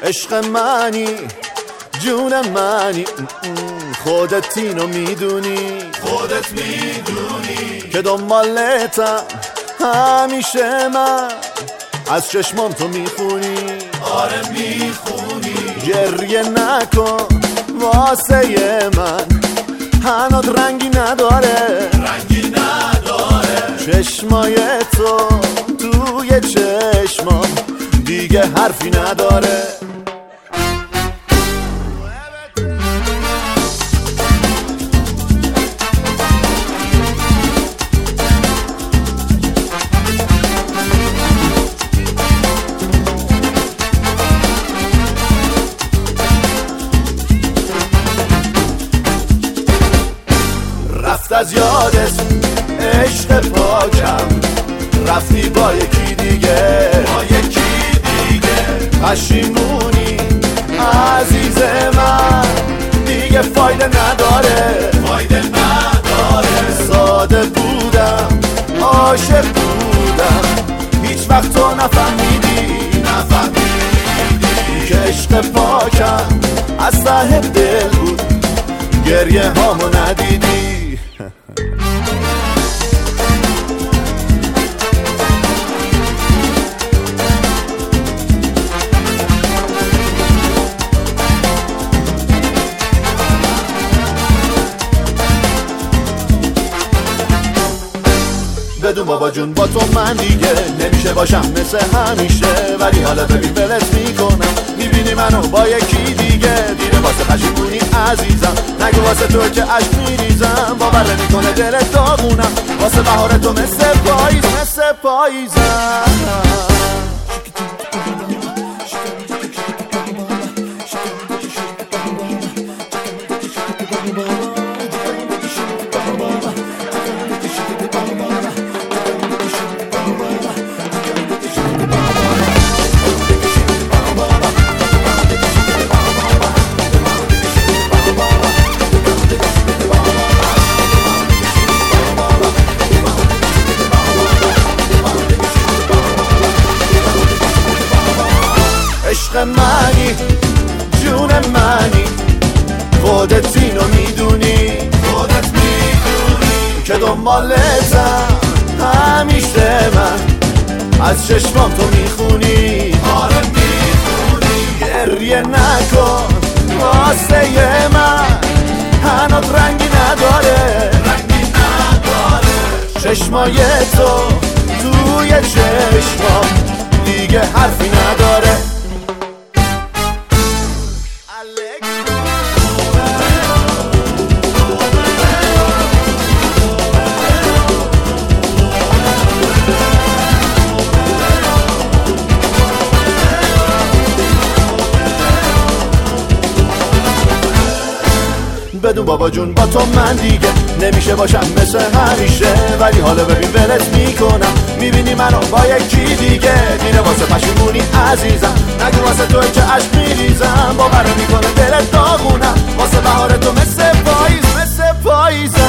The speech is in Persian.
عشق منی جون منی خودت اینو میدونی که دنبالتم همیشه من از چشمام تو میخونی آره میخونی گریه نکن واسه من هنوز رنگی نداره چشمای تو توی چشمام دیگه حرفی نداره رفت از یادت عشق پاکم رفتی با یکی دیگه پشیمونی عزیز من دیگه فایده نداره ساده بودم عاشق بودم هیچ وقت تو نفهمیدی که عشق پاکم از ته دل بود گریه هامو ندیدی بدون بابا جون با تو من دیگه نمیشه باشم مثل همیشه ولی حالا ببین ولت میکنم میبینی منو با یکی دیگه دیره واسه پشیمونی عزیزم نگو واسه تو که عشق میریزم باور نمیکنه دلت داغونم واسه بهار تو مثل پاییزم عشق منی جون منی خودت اینو میدونی که دنبالتم همیشه من از چشمام تو میخونی گریه نکن واسه من هنوز رنگی نداره چشمای تو توی چشمام دیگه حرفی نداره بدون بابا جون با تو من دیگه نمیشه باشم مثل همیشه ولی حالا ببین ولت میکنم میبینی منو با یکی دیگه دیره واسه پشیمونی عزیزم نگو واسه تو که عشق میریزم باور میکنه دلت داغونم واسه بهار تو مثل پاییزم